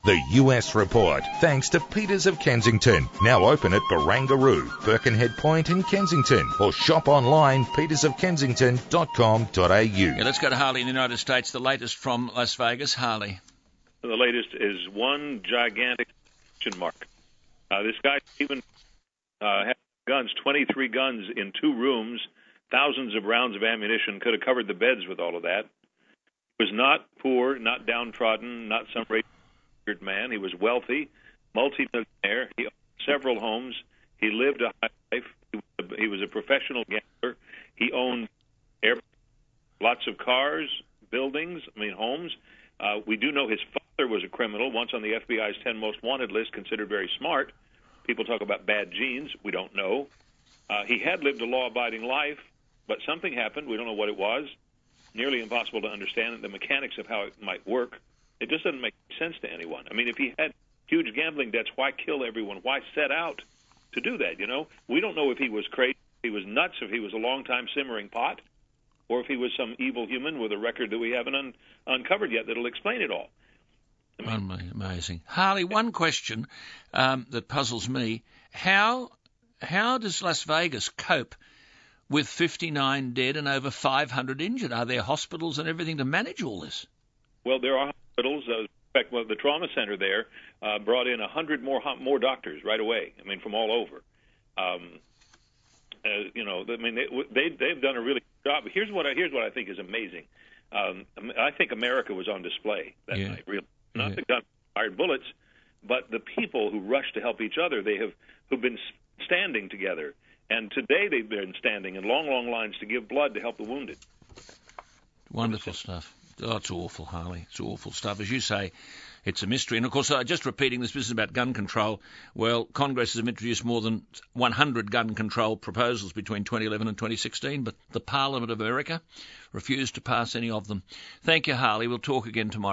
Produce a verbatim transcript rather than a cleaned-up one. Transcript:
The U S Report, thanks to Peters of Kensington. Now open at Barangaroo, Birkenhead Point in Kensington. Or shop online, peters of kensington dot com dot a u. Yeah, let's go to Harley in the United States. The latest from Las Vegas. Harley. The latest is one gigantic question mark. Uh, this guy even uh, had guns, twenty-three guns in two rooms, thousands of rounds of ammunition, could have covered the beds with all of that. He was not poor, not downtrodden, not some rich man. He was wealthy, multi-millionaire. He owned several homes. He lived a high life. He was a, he was a professional gambler. He owned airplanes, lots of cars, buildings, I mean homes. Uh, we do know his father was a criminal, once on the F B I's ten most wanted list, considered very smart. People talk about bad genes. We don't know. Uh, he had lived a law-abiding life, but something happened. We don't know what it was. Nearly impossible to understand the mechanics of how it might work. It just doesn't make sense to anyone. I mean, if he had huge gambling debts, why kill everyone? Why set out to do that, you know? We don't know if he was crazy, if he was nuts, if he was a long-time simmering pot, or if he was some evil human with a record that we haven't un- uncovered yet that'll explain it all. I mean, Amazing. Harley, one question um, that puzzles me. How how does Las Vegas cope with fifty-nine dead and over five hundred injured? Are there hospitals and everything to manage all this? Well, there are hospitals. Uh, in fact, well, the trauma center there uh, brought in one hundred more more doctors right away, I mean, from all over. Um, uh, you know, I mean, they, they, they've done a really good job. Here's what I, here's what I think is amazing. Um, I think America was on display that yeah. night, really. Not yeah. the gun-fired bullets, but the people who rushed to help each other. They have who've been standing together. And today they've been standing in long, long lines to give blood to help the wounded. Wonderful stuff. Oh, it's awful, Harley. It's awful stuff. As you say, it's a mystery. And, of course, uh, just repeating this business about gun control, well, Congress has introduced more than one hundred gun control proposals between twenty eleven and twenty sixteen, but the Parliament of America refused to pass any of them. Thank you, Harley. We'll talk again tomorrow.